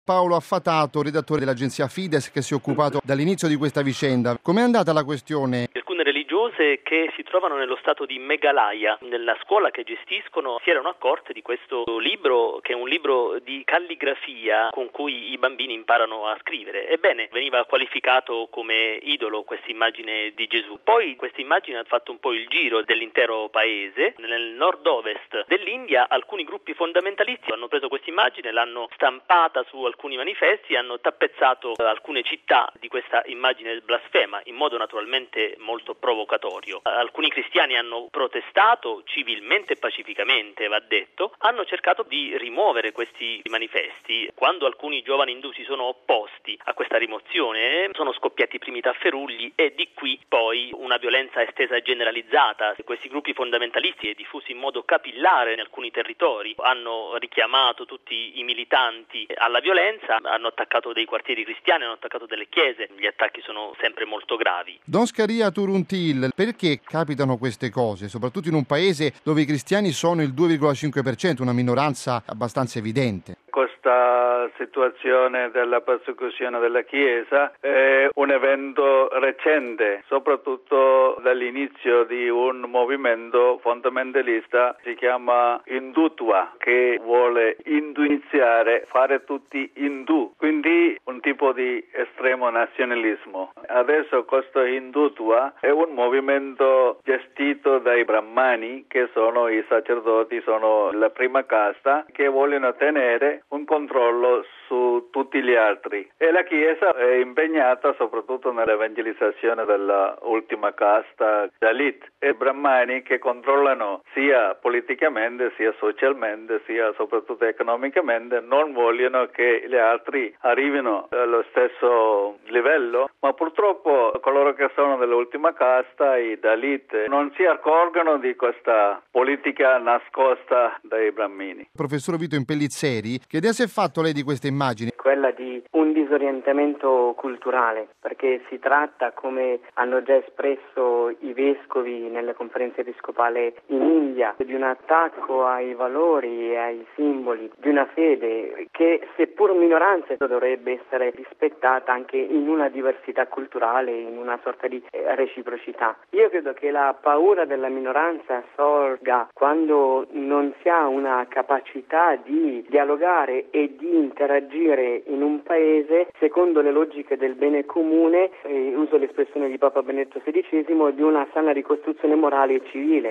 Paolo Affatato, redattore dell'agenzia Fides, che si è occupato dall'inizio di questa vicenda. Com'è andata la questione? Alcune religiose che si trovano nello stato di Meghalaya, nella scuola che gestiscono, si erano accorte di questo libro, che è un libro di calligrafia con cui i bambini imparano a scrivere. Ebbene, veniva qualificato come idolo questa immagine di Gesù. Poi questa immagine ha fatto un po' il giro dell'intero paese. Nel nord-ovest dell'India alcuni gruppi fondamentalisti hanno preso questa immagine, l'hanno stampata su alcuni manifesti, hanno tappezzato alcune città di questa immagine blasfema in modo naturalmente molto provocatorio. Alcuni cristiani hanno protestato civilmente e pacificamente, va detto, hanno cercato di rimuovere questi manifesti. Quando alcuni giovani indù si sono opposti a questa rimozione, sono scoppiati i primi tafferugli e di qui poi una violenza estesa e generalizzata. Questi gruppi fondamentalisti, diffusi in modo capillare in alcuni territori, hanno richiamato tutti i militanti alla violenza, hanno attaccato dei quartieri cristiani, hanno attaccato delle chiese. Gli attacchi sono sempre molto gravi. Don Scaria Turuntil, perché capitano queste cose, soprattutto in un paese dove i cristiani sono il 2,5%, una minoranza abbastanza evidente? Questa situazione della persecuzione della Chiesa è un evento recente, soprattutto dall'inizio di un movimento fondamentalista, si chiama Hindutva, che vuole induiziare, fare tutti indù, quindi un tipo di estremo nazionalismo. Adesso questo Hindutva è un movimento gestito dai brahmani, che sono i sacerdoti, sono la prima casta, che vogliono tenere un controllo su tutti gli altri, e la Chiesa è impegnata soprattutto nell'evangelizzazione della ultima casta Dalit e brahmani, che controllano sia politicamente sia socialmente sia soprattutto economicamente. Non vogliono che gli altri arrivino allo stesso livello, ma purtroppo coloro che sono dell'ultima casta, i Dalit, non si accorgono di questa politica nascosta dai brahmini. Professor Vito Impellizzeri, che idea si è fatto lei di queste immagini? Quella di un disorientamento culturale, perché si tratta, come hanno già espresso i vescovi nella conferenza episcopale in India, di un attacco ai valori e ai simboli di una fede che, seppur minoranza, dovrebbe essere rispettata anche in una diversità culturale, in una sorta di reciprocità. Io credo che la paura della minoranza sorga quando non si ha una capacità di dialogare e di interagire in un paese secondo le logiche del bene comune, uso l'espressione di Papa Benedetto XVI, di una sana ricostruzione morale e civile.